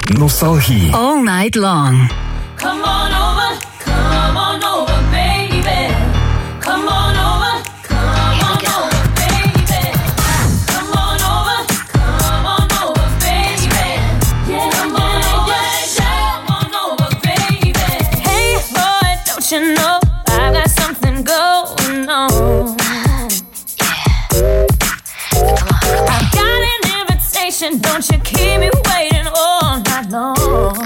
Nostalgie. All night long. Come on over, baby. Come on over, baby. Come on over, baby. Yeah, come on over, baby. Hey boy, don't you know I got something going on? I've got an invitation, don't you keep me waiting all night long.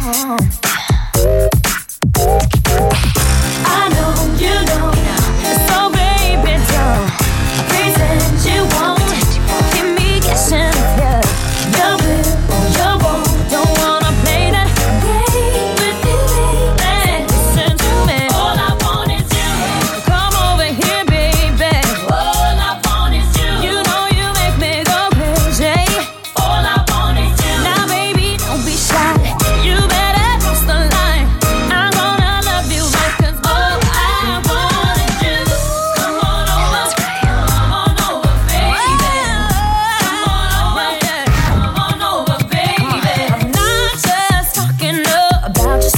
I know you know, so baby don't pretend you won't keep me guessing if you will or you won't. Don't wanna play that game with you, baby. Listen to me. All I want is you. Come over here, baby. All I want is you. You know you make me go crazy. All I want is you. Now baby, don't be shy. You better cross the line. I'm gonna love you right, 'cause all I want is you. Come on over, baby. Come on over, baby. I'm not just talking about your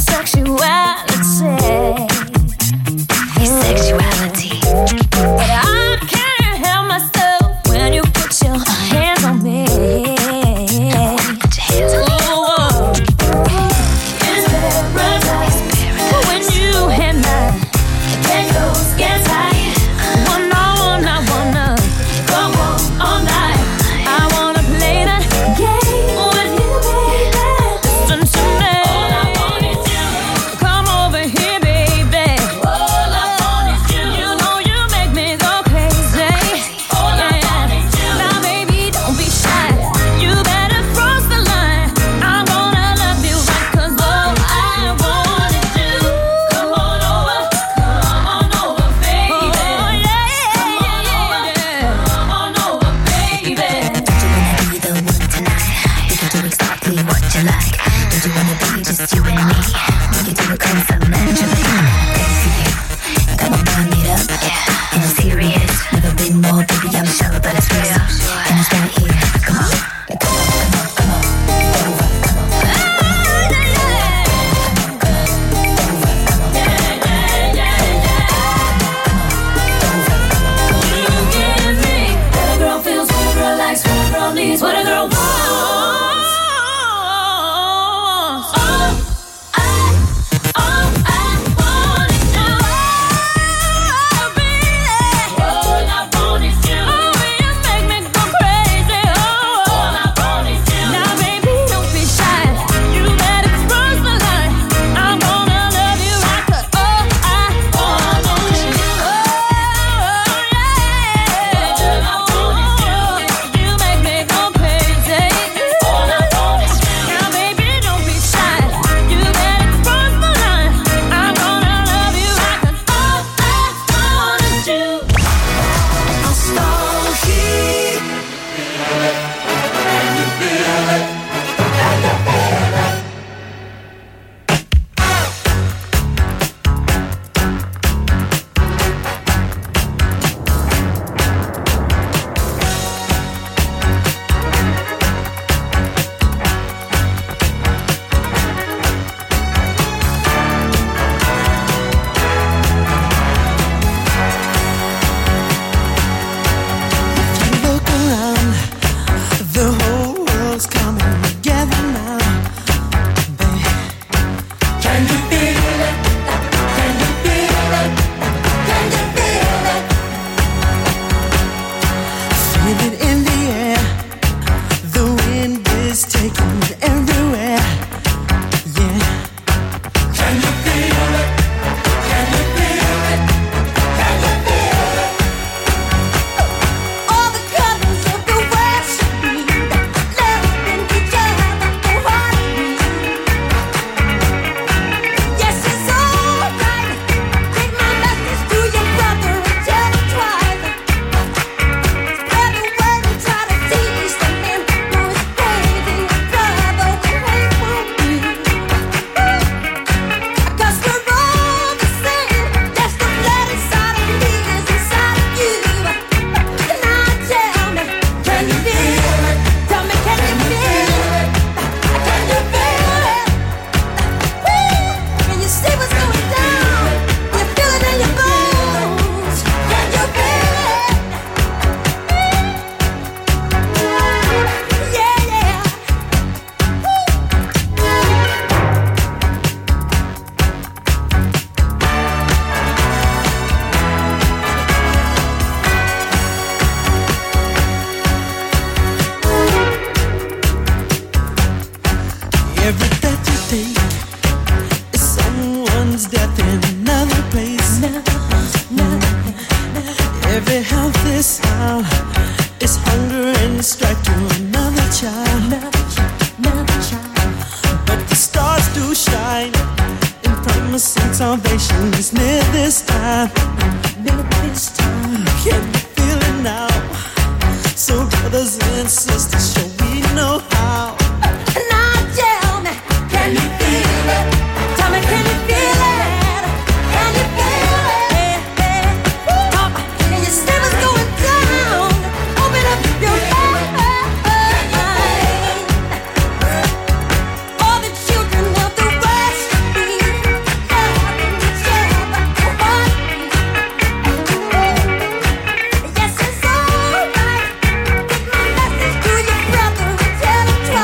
sexuality, but I can't help myself when you put your hands on me. Ooh, it's paradise when you and I get tight. I wanna go all night. I wanna play that game with you, baby. Listen to me. All I want is you. Come over here, baby. All I want is you. You know you make me go crazy. All I want is you. Now baby, don't be shy. You better cross the line. I'm gonna love you right, 'cause all I want is you. Come on over, baby. Oh yeah, come on over, baby. Don't you wanna be the one tonight? We can do exactly what you like. Don't you wanna be just you and me? We can do it cause I'm naturally crazy. Come on, burn it up. And I'm serious. Never been more, baby, I'm sure, but it's real. And it's right here. Come on. What a girl feels, what a girl likes, what a girl needs, what a girl wants. All I want is you. Baby. All I want is you. Oh, you make me go crazy. All I want is you. Now, baby, don't be shy. You better cross the line. I'm gonna love you right, 'cause all I want is you. Oh, yeah. All I want is you. You make me go crazy. Every breath you take is someone's death in another place. Every healthy sound is hunger and strife to another child. But the stars do shine in promising salvation is near this time. Can you feel it now? So brothers and sisters, show we know how. Now tell me, can you feel it? Tell me, can you feel it? Can you feel it? Talk, and your stomach's going down. Open up your mind. All the children of the West need yes, it's alright. Take my message to your brother and tell him twice.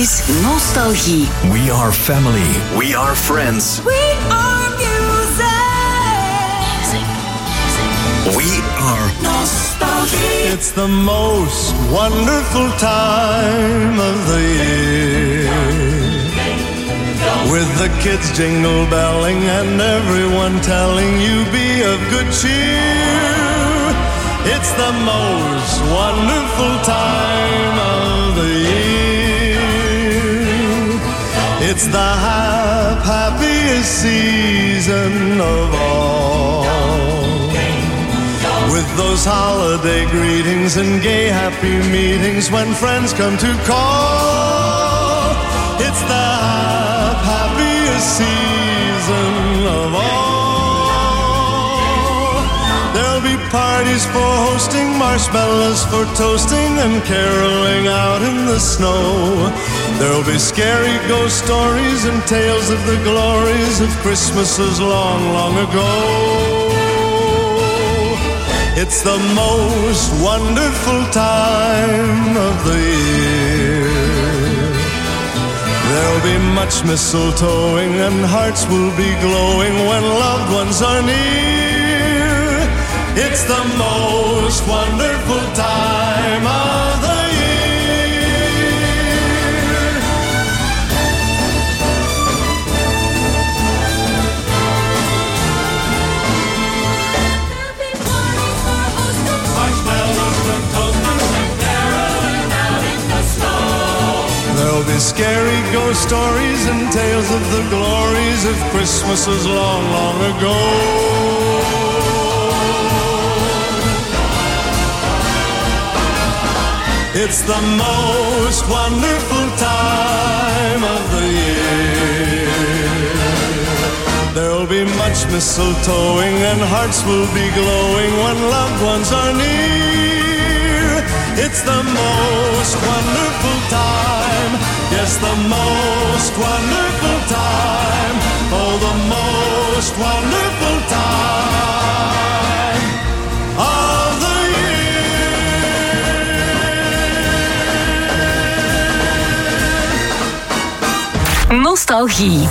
is Nostalgie. We are family. We are friends. We are music. We are Nostalgie. It's the most wonderful time of the year, with the kids jingle belling and everyone telling you be of good cheer. It's the most wonderful time of the year. It's the happiest season of all, with those holiday greetings and gay happy meetings when friends come to call. It's the happiest season of all. There'll be parties for hosting, marshmallows for toasting, and caroling out in the snow. There'll be scary ghost stories and tales of the glories of Christmases long, long ago. It's the most wonderful time of the year. There'll be much mistletoeing and hearts will be glowing when loved ones are near. It's the most wonderful time of the year. There'll be scary ghost stories and tales of the glories of Christmases long, long ago. It's the most wonderful time of the year. There'll be much mistletoeing and hearts will be glowing when loved ones are near. It's the most wonderful time, yes, the most wonderful time, oh, the most wonderful time of the year. Nostalgie.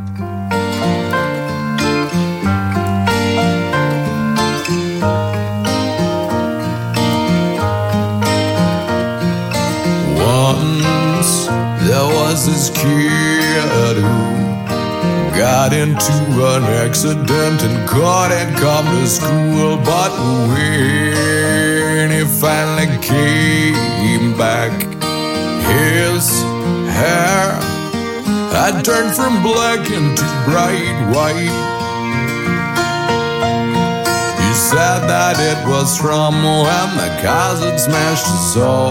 This kid who got into an accident and couldn't come to school, but when he finally came back, his hair had turned from black into bright white. He said that it was from when the cousin smashed his soul.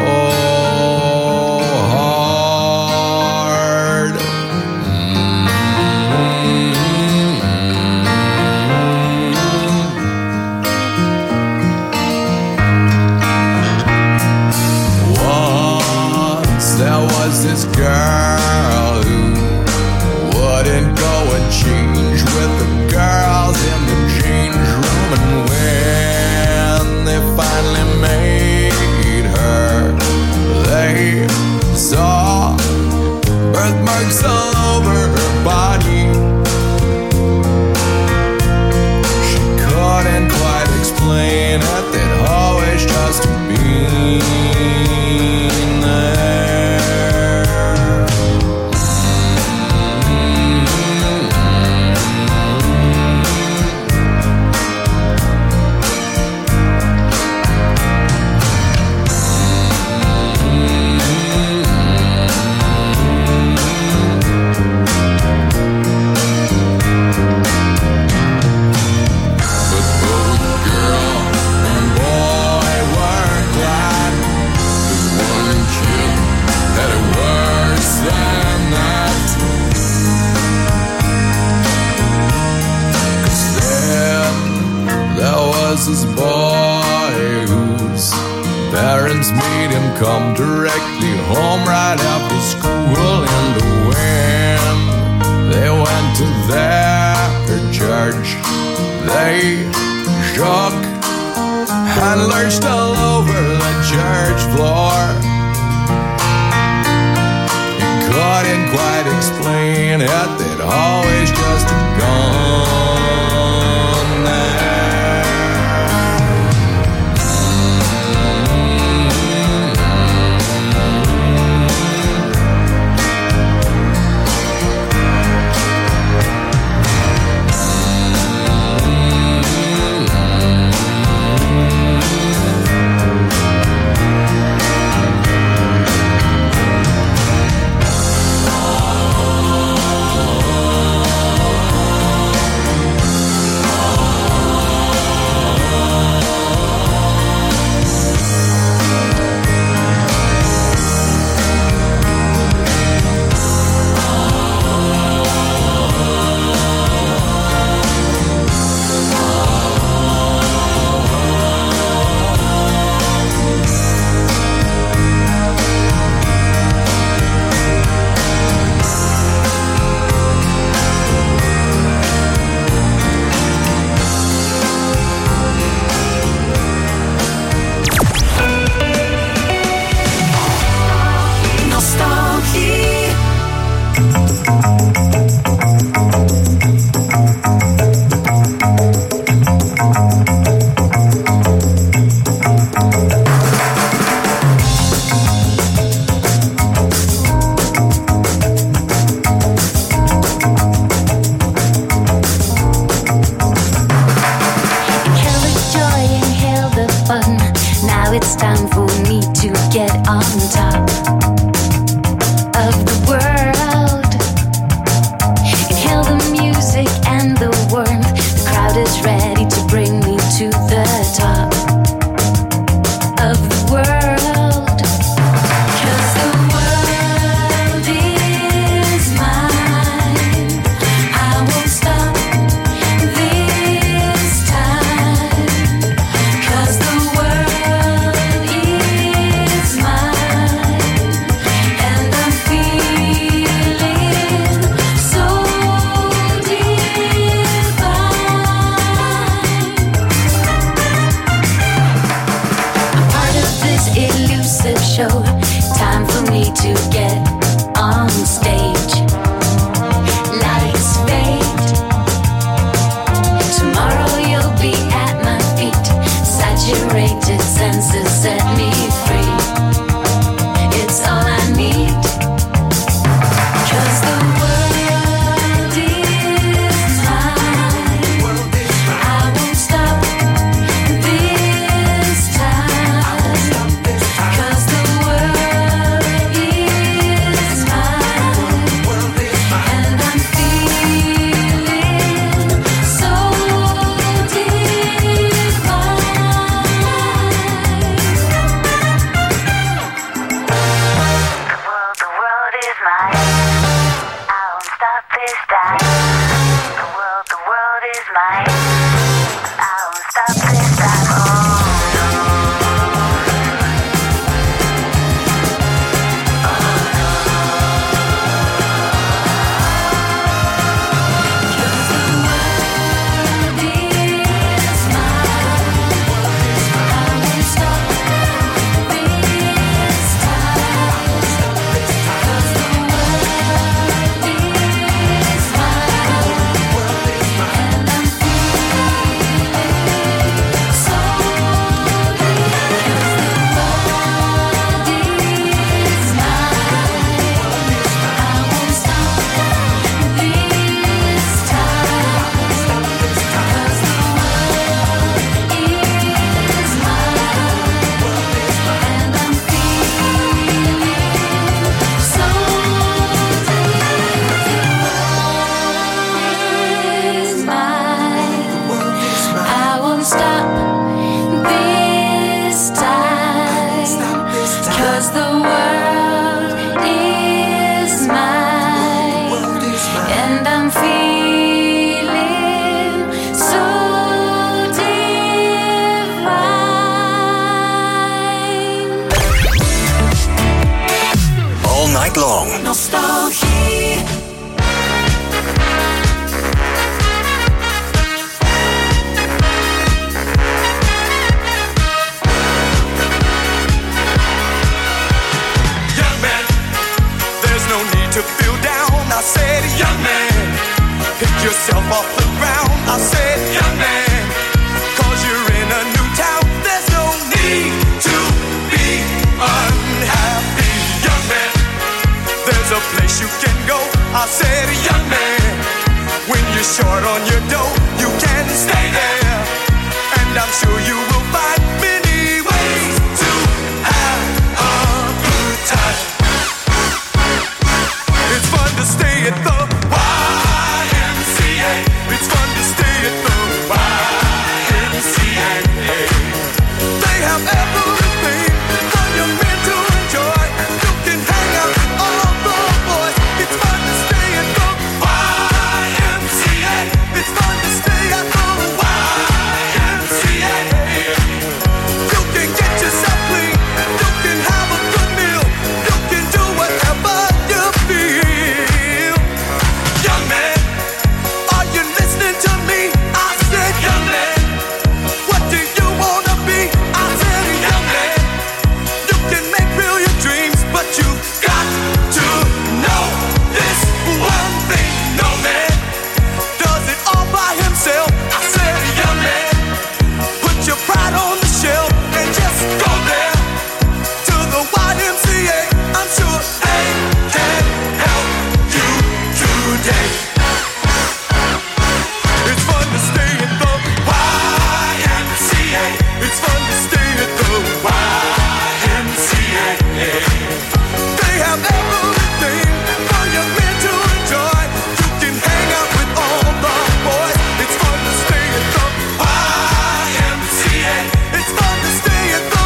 This girl who wouldn't go and change with the girls in the change room, and when they finally made her, they saw birthmarks all over her body. She couldn't quite explain it, they'd always just been there. This boy whose parents made him come directly home right after school, and when they went to their church, they shook and lurched all over the church floor. He didn't quite explain it, they'd always just gone there. To I said, young man, pick yourself off the ground. I said, young man, 'cause you're in a new town. There's no need to be unhappy, young man. There's a place you can go. I said, young man, when you're short on your dough, you can stay there. And I'm sure you will find many ways to have a good time. It's fun to stay at the YMCA. It's fun to stay at the YMCA. They have everything for your men to enjoy. You can hang out with all the boys. It's fun to stay at the YMCA. It's fun to stay at the YMCA. You can get yourself clean. You can have a good meal. You can do whatever you feel. Young man, are you listening to me? I said, young man, what do you wanna be? I said, young man, you can make real your dreams, but you got to know this one thing. No man does it all by himself. I said, young man, put your pride on the shelf and just go there to the YMCA. I'm sure they can help you today. It's fun to stay at the YMCA. It's fun to stay at the YMCA. They have everything for your men to enjoy. You can hang out with all the boys. It's fun to stay at the YMCA. It's fun to stay at the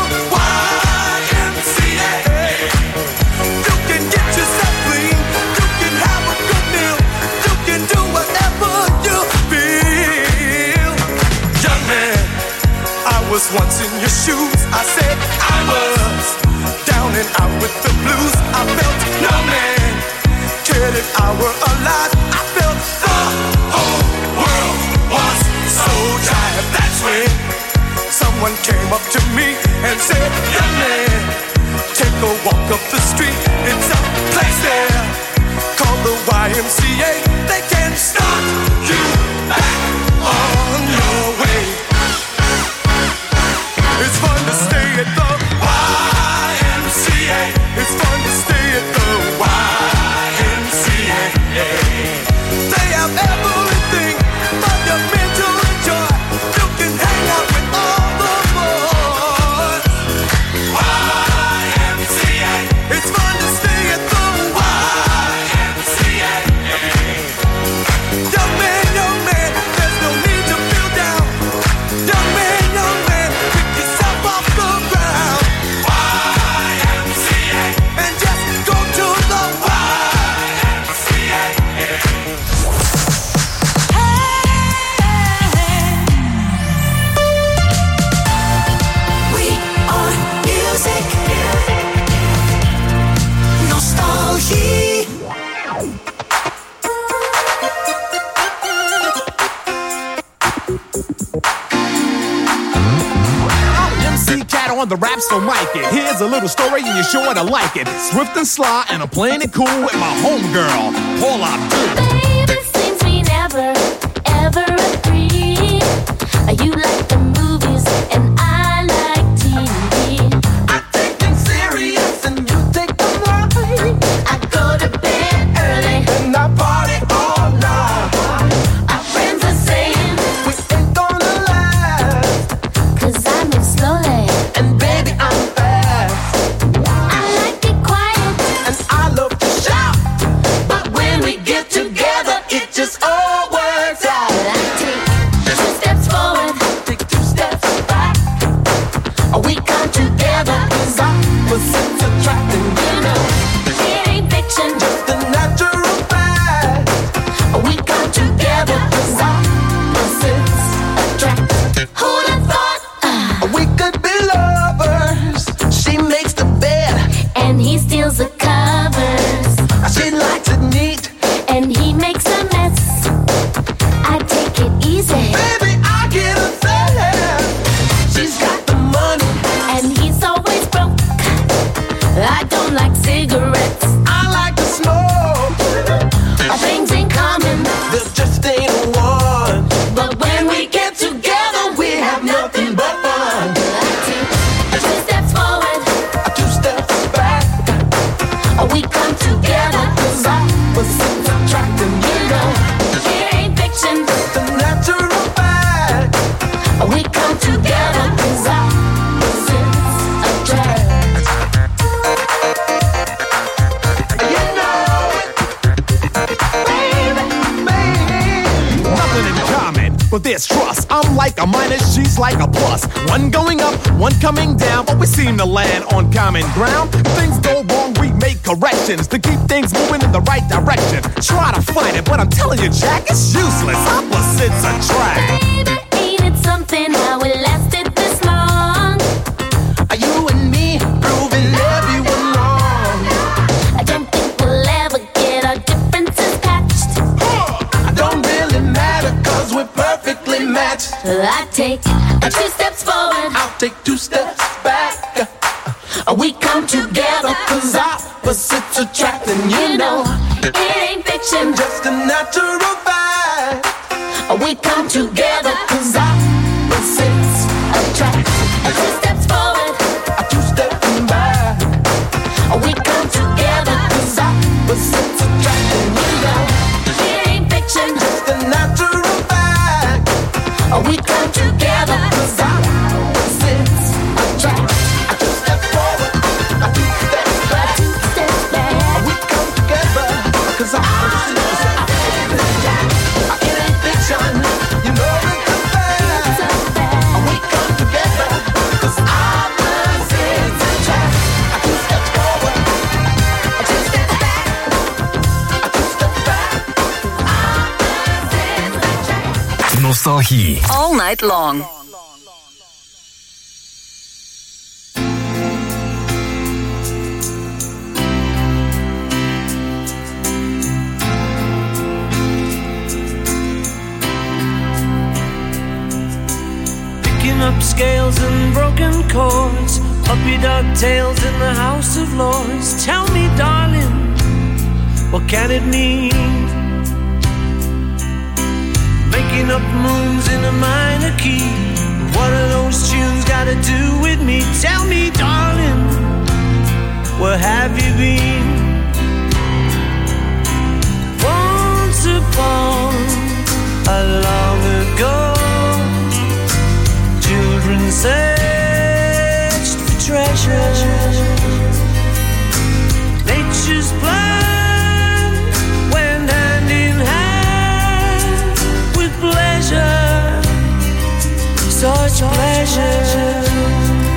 YMCA. You can get yourself clean. You can have a good meal. You can do whatever you feel. Young man, I was once in your shoes. I said I was down and out with the blues. I felt no man cared if I were alive. I felt the whole world was so tired. That's when someone came up to me and said, young man, take a walk up the street. It's a place there called the YMCA. They can start you back on your way. It's fun to stay at the YMCA. It's fun to stay at the YMCA. They have everything for your men to enjoy. You can hang out with all the boys. YMCA. It's fun to stay at the YMCA. Young man, there's no need to feel down. Young man, pick yourself off the ground. YMCA. And just go to the YMCA. We are music. Nostalgie. MC Cat on the rap, so mic it. Here's a little story and you're sure to like it. Swift and sly and I'm playing it cool with my homegirl, Paula Abdul. Baby, seems we never, ever agree. You like the movies and I like TV. I take them serious and you take them right. I go to bed early. And I party all night. Our friends are saying, We ain't gonna last. 'cause I move slowly. And baby, I'm fast. I like it quiet, And I love to shout. but when we get together, It just all works out. I take 2 steps forward, Take 2 steps back. we come together. Opposites attracting. You know, it ain't fiction. The natural fact. We come together. Opposites attract. Who'd have thought? We could be lovers. She makes the bed. And he steals the covers. She likes it neat. And he makes a mess. I take it easy. Baby, I get upset. She's got the money. And he's always broke. I don't like cigarettes. I like to smoke. biggest trust. I'm like a minus, she's like a plus. One going up, one coming down, but we seem to land on common ground. If things go wrong, we make corrections to keep things moving in the right direction. Try to fight it, but I'm telling you, Jack, it's useless. Opposites attract. Baby, ain't it something how it lasted this long? Are you and me proving everyone wrong? I don't think we'll ever get our differences patched. I don't really matter, cause we're perfectly matched. I take 2 steps forward, I'll take 2 steps back. We come together, cause opposites attract. And you know, it ain't fiction. just a natural vibe. We come together, cause opposites attract. 2 steps forward, 2 steps back. We come together, cause opposites attract. And you know, it ain't fiction. just a natural vibe. We come together, cause opposites attract. 2 steps forward, 2 steps back. 2 steps back. We come together, cause opposites attract. It ain't fiction, you know it's a fact. We come together, cause opposites attract. 2 steps forward, 2 steps back. 2 steps back. Opposites attract. Nostalgie. All night long. Picking up scales and broken chords, puppy dog tails in the House of Lords. Tell me, darling, what can it mean? Making up moons in a minor key. What are those tunes got to do with me? Tell me, darling, where have you been? Once upon a long ago, children searched for treasure. Nature's plan went hand in hand with pleasure, such pleasure.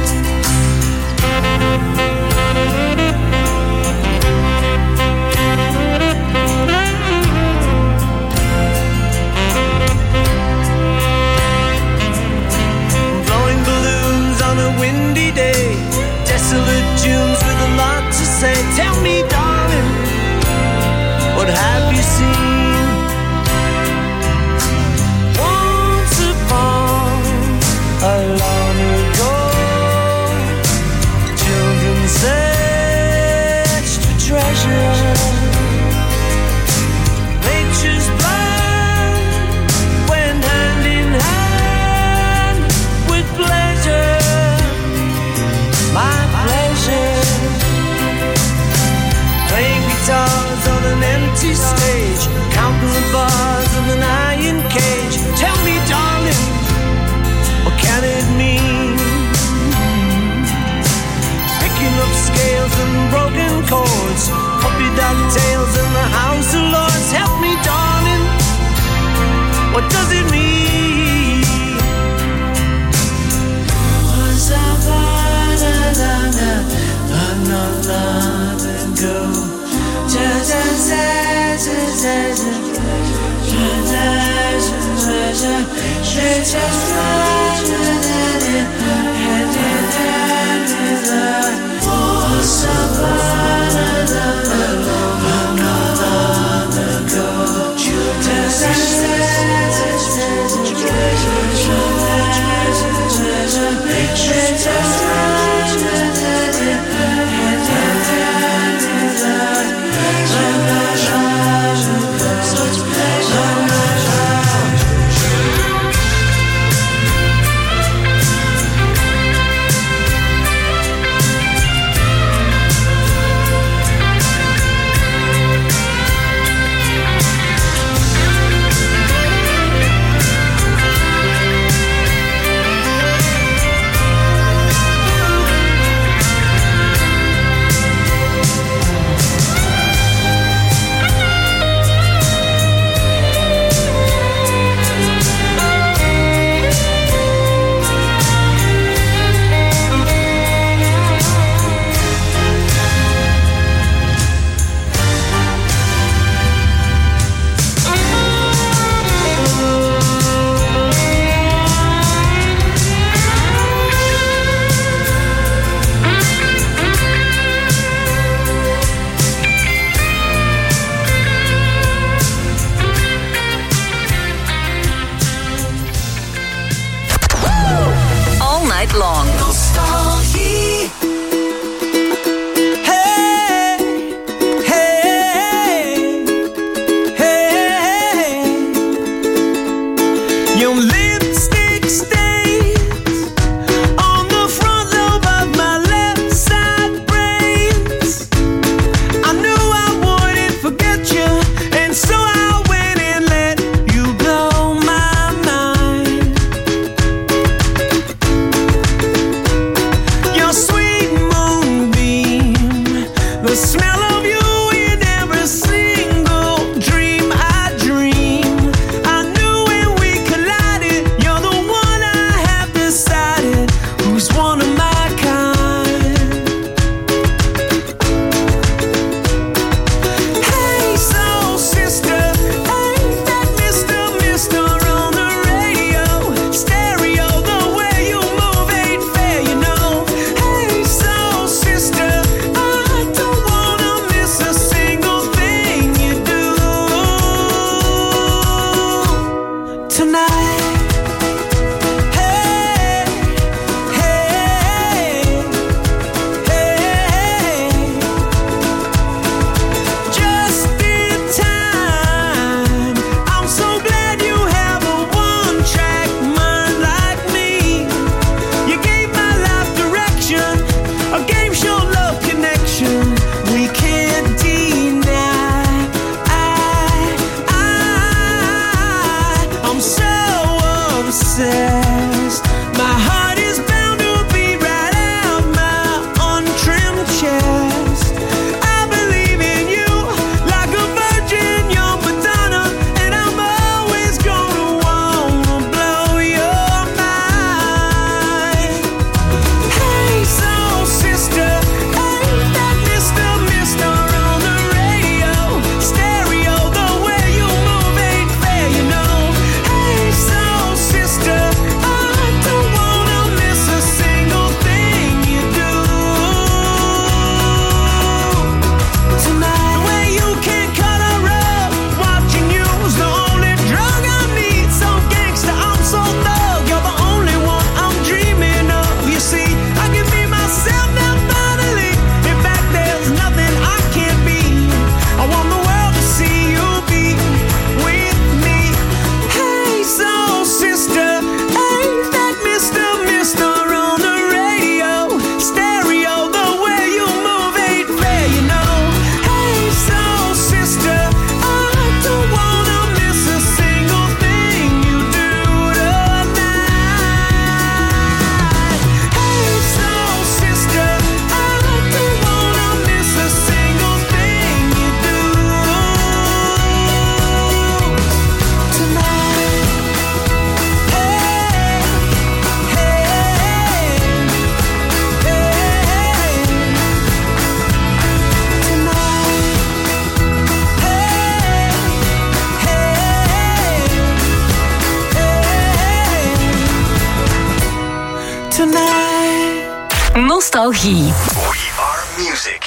Nostalgie. We are music.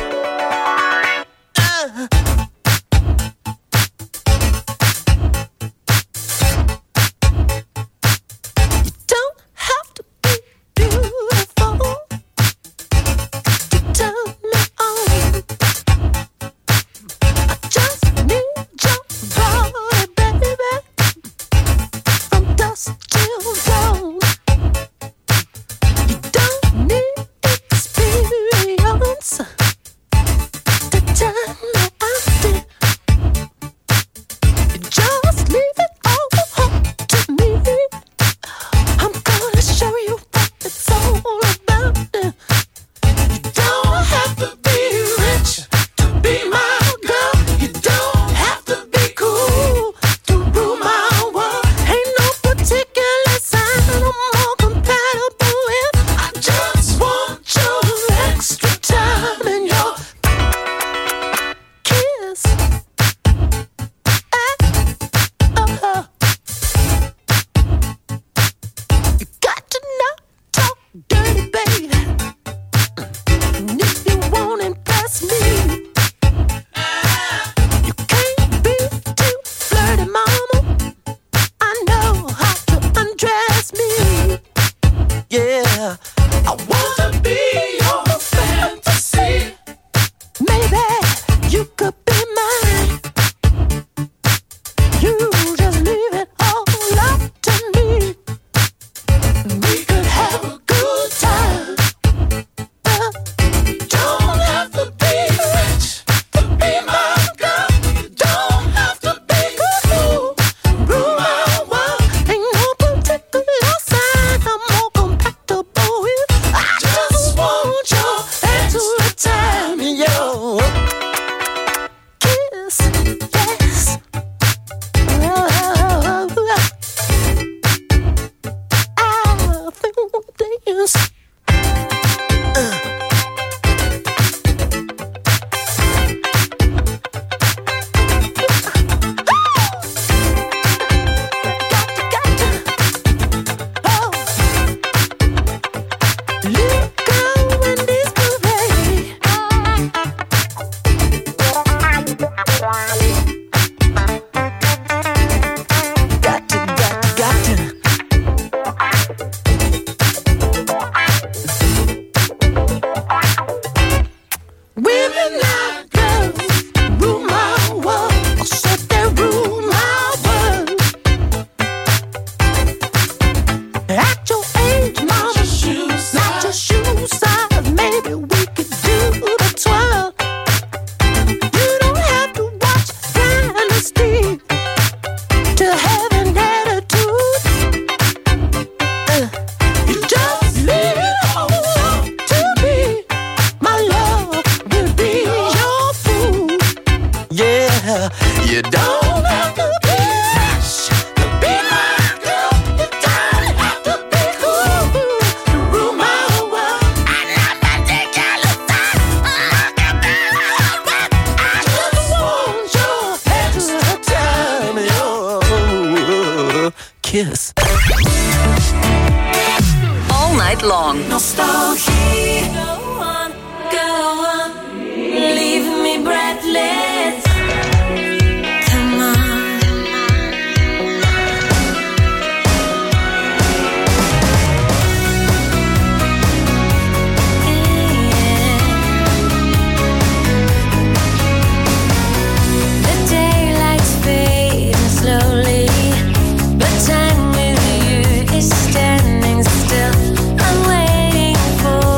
Don't have to be beautiful to turn me on. I just need your body, baby, from dusk till dawn. You don't need experience to turn me on. You just leave it all up to me. I'm gonna show you what it's all about. You don't have to be rich to be my girl. You don't have to be cool to rule my world. Ain't no particular sign I'm more compatible with. I just want your extra time and your kiss. You got to not talk dirty, baby. And if you won't impress me, you can't be too flirty, mama. I know how to undress me. Yeah, I wanna be your fantasy. Maybe you could be mine. You just leave it all up to me. We could have a good time. You don't have to be rich to be my girl. You don't have to be cool, rule my world. Ain't no particular sign I'm more compatible with. I just want your extra time and your kiss. Yes. I think dance. Women like girls rule my world. I said they rule my world. At your age, mama, not your shoe size. Maybe we could do the twirl. You don't have to watch Dynasty to have an attitude. You just leave it all up to me. My love will be your food. Yeah, you don't have to be rich to be my girl. You don't have to be cool to rule my world. I'm not particular sign. I just want your extra time and your kiss. All night long. Nostalgie. Go on, leave me breathless. Come on. The daylight's fading slowly, but time with you is standing still. I'm waiting for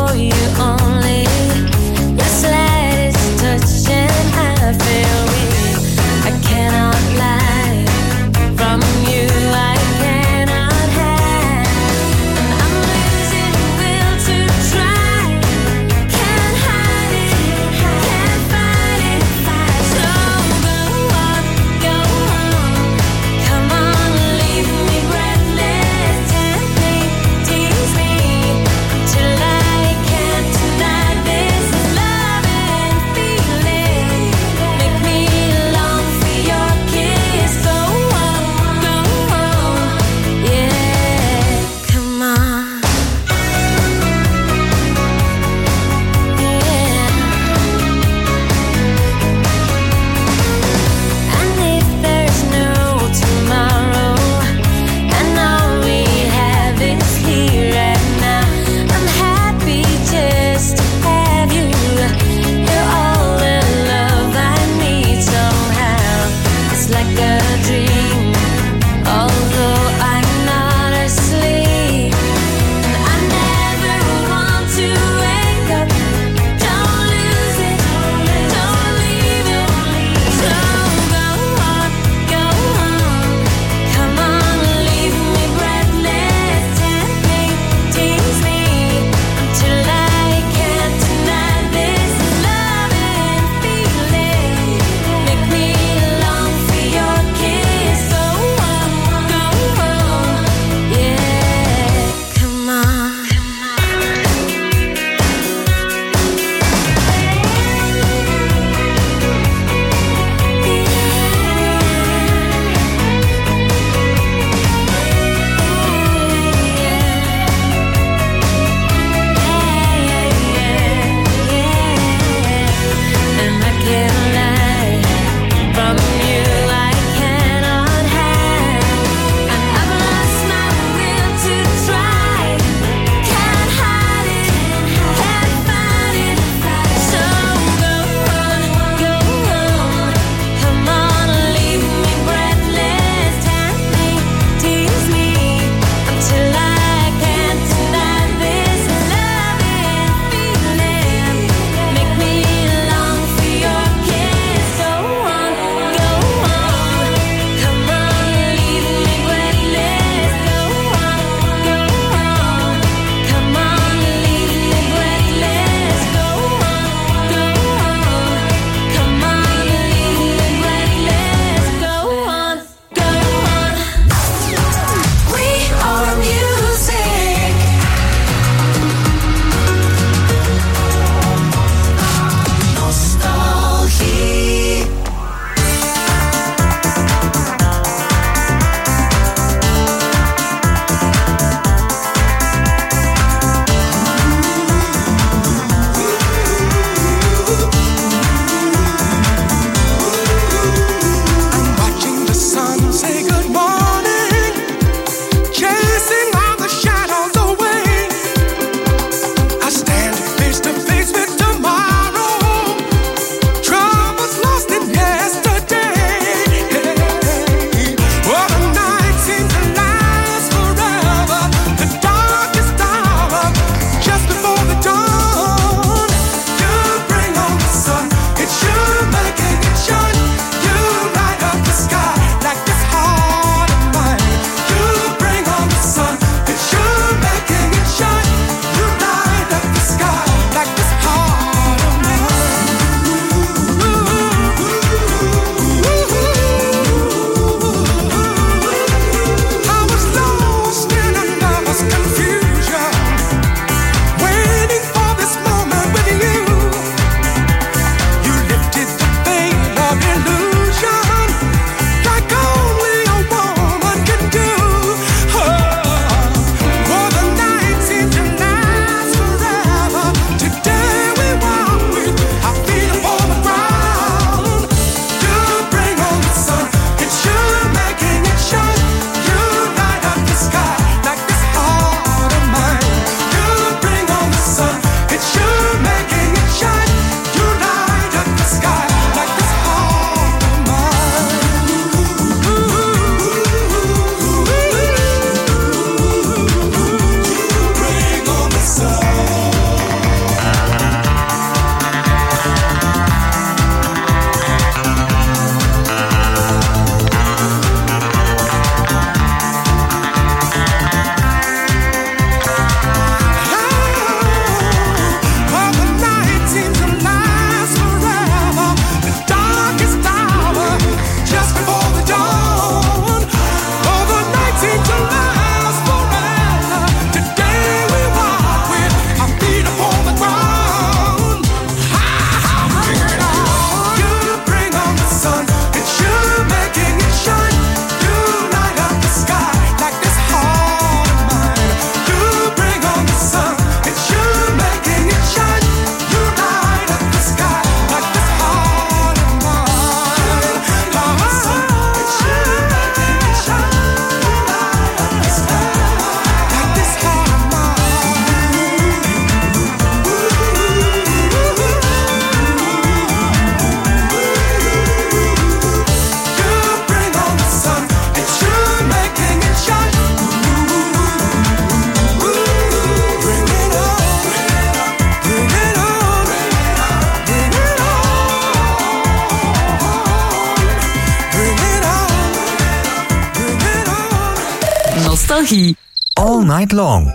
Nostalgie. All night long.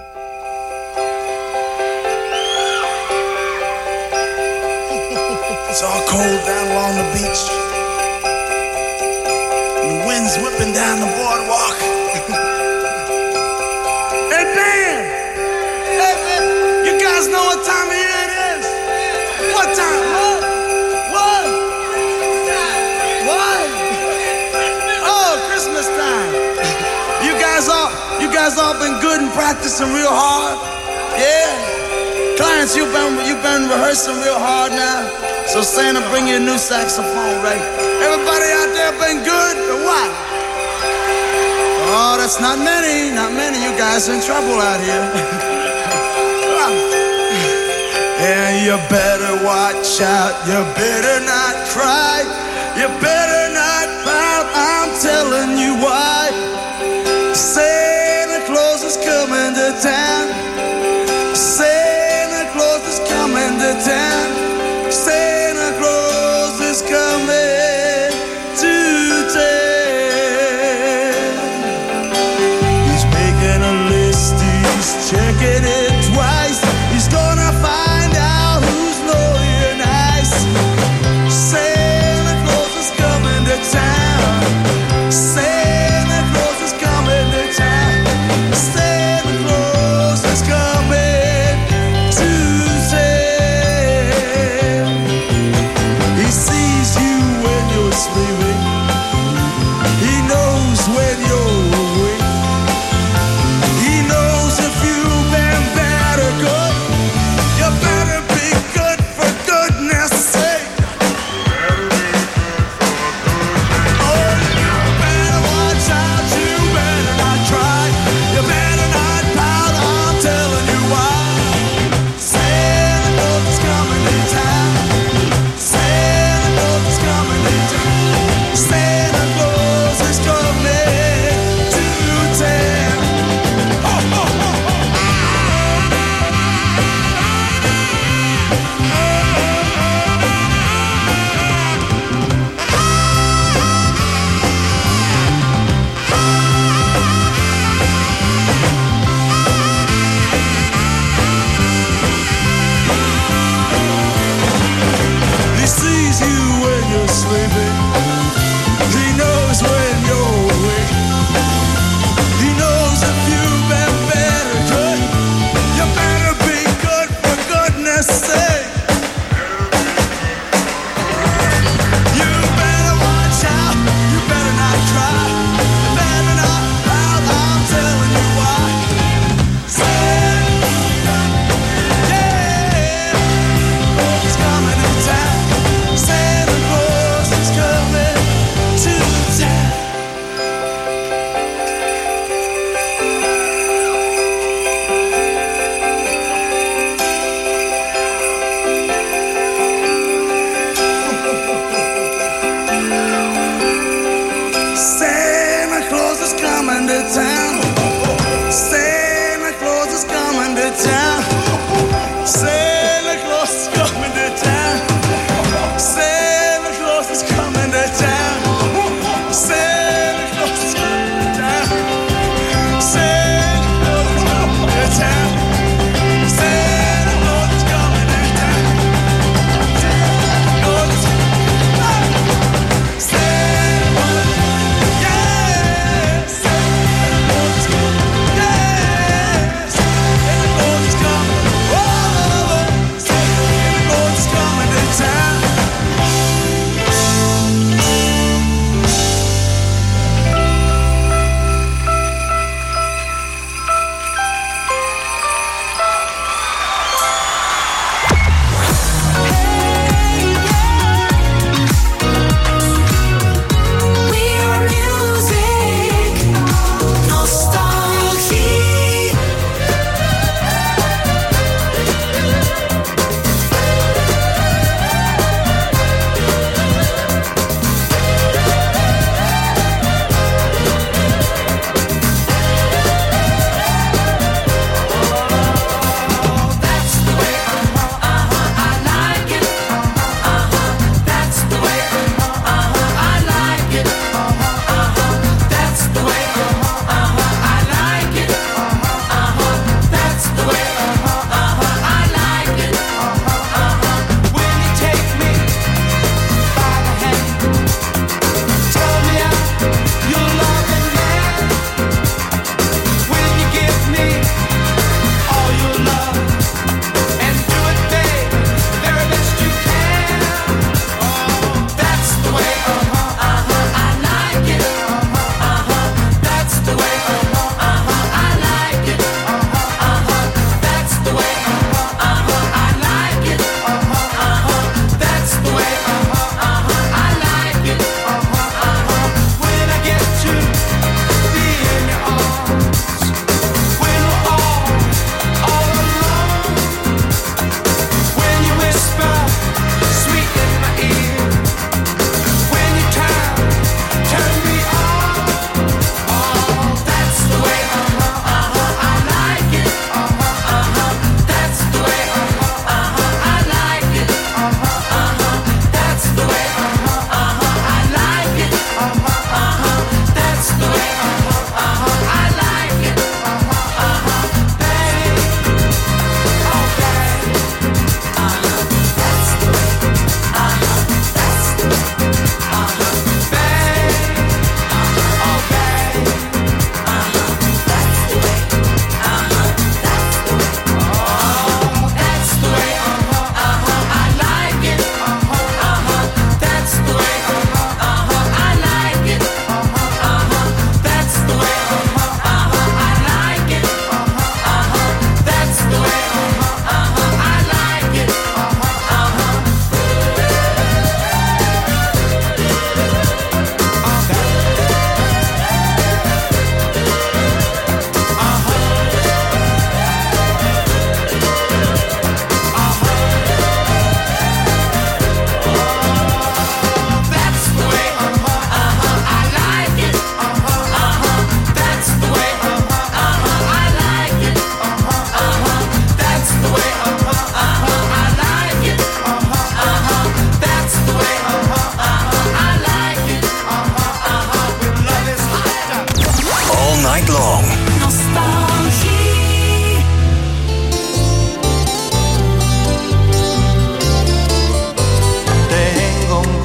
It's all cold down along the beach. And the wind's whipping down the boardwalk. Hey, man! Hey, man! You guys know what time of year it is? What time? What? Oh, Christmas time. You guys all been good and practicing real hard? Yeah? Clients, you've been rehearsing real hard now. So Santa, bring you a new saxophone, right? Everybody out there been good or what? Oh, that's not many. You guys in trouble out here. And you better watch out. You better not cry. You better not pout. I'm telling you why. Santa Claus is coming to town. Santa Claus is coming to town. Santa Claus is coming to town. He's making a list, he's checking it twice. He's gonna find out who's naughty and nice. Santa Claus is coming to town. Santa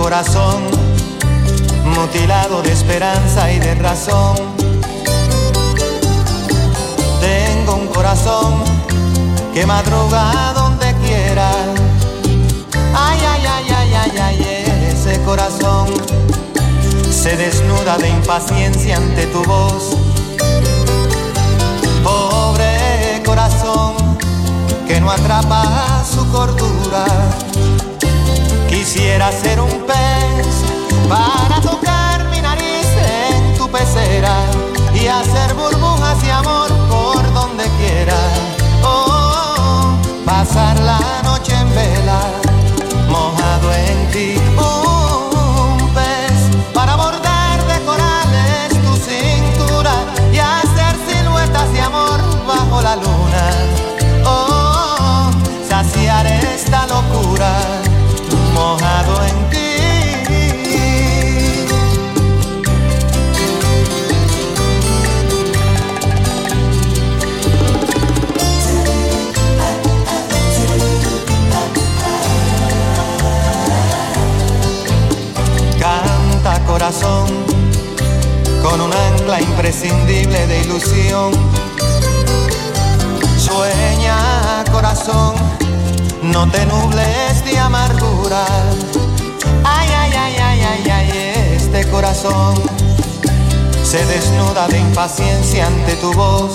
corazón, mutilado de esperanza y de razón. Tengo un corazón que madruga donde quiera. Ay, ay, ay, ay, ay, ay, ese corazón se desnuda de impaciencia ante tu voz. Pobre corazón que no atrapa su cordura. Quisiera ser un pez para tocar mi nariz en tu pecera y hacer burbujas de amor por donde quiera. Oh, pasar la noche en vela, mojado en ti. Un pez para bordar de corales tu cintura y hacer siluetas de amor bajo la luna. Oh, saciar esta locura, mojado en ti. Canta corazón con un ancla imprescindible de ilusión. Sueña corazón, no te nubles de amargura. Ay, ay, ay, ay, ay, ay, este corazón se desnuda de impaciencia ante tu voz.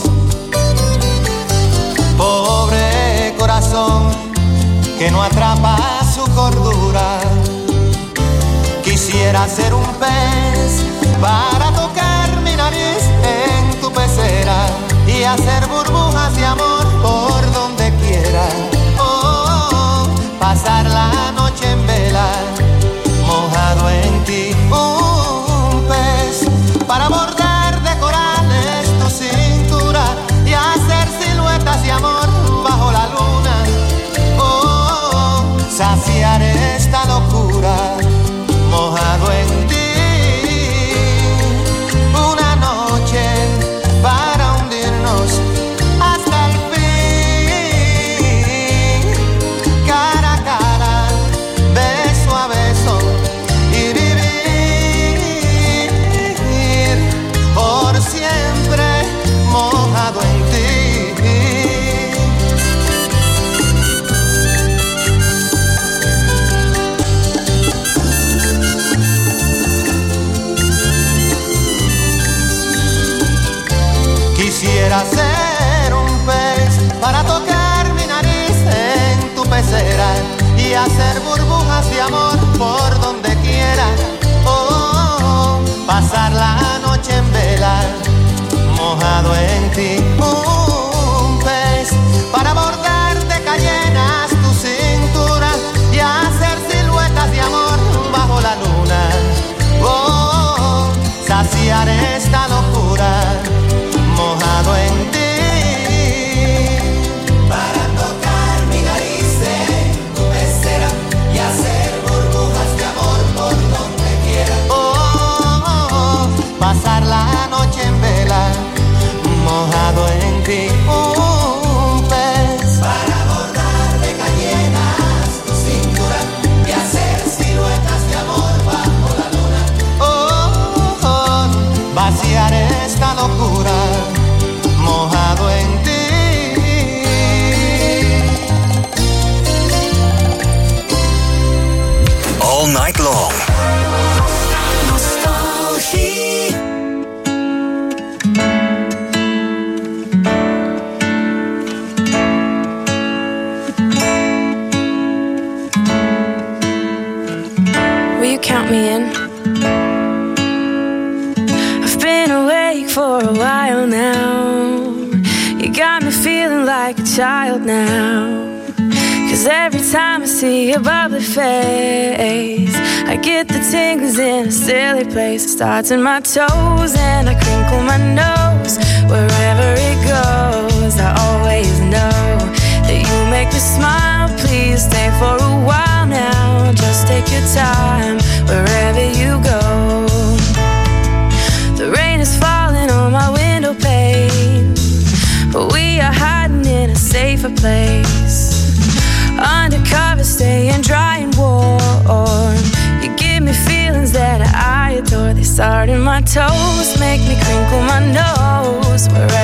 Pobre corazón que no atrapa su cordura. Quisiera ser un pez para tocar mi nariz en tu pecera y hacer burbujas de amor por donde quiera. Oh, pasar la noche en vela, mojado en ti. Un pez para bordar de corales tu cintura y hacer siluetas de amor bajo la luna. Oh, saciar esta locura, mojado en ti. Una noche para hundirnos hasta el fin, cara a cara, beso a beso y vivir por siempre mojado en ti. Quisiera ser un pez para tocar mi nariz en tu pecera y hacer burbujas de amor por donde quiera. Oh, pasar la noche en vela, mojado en ti. Un pez para bordar de cayenas tu cintura y hacer siluetas de amor bajo la luna. Oh, saciar esta locura, mojado en ti. Para tocar mi nariz en tu pecera y hacer burbujas de amor por donde quiera. Oh, oh, oh, pasar la noche en vela, mojado en ti. Un pez para bordar de cayenas tu cintura y hacer siluetas de amor bajo la luna. Oh, oh, vaciar esta locura, mojado en ti. All night long. Will you count me in? I've been awake for a while now. You got me feeling like a child now. 'Cause every time I see your bubbly face, I get the tingles in a silly place. It starts in my toes and I crinkle my nose. Wherever it goes, I always know that you make me smile. Please stay for a while now. Just take your time wherever you go. The rain is falling on my window pane, but we are hiding in a safer place. Undercover, staying dry and warm. You give me my toes, make me crinkle my nose wherever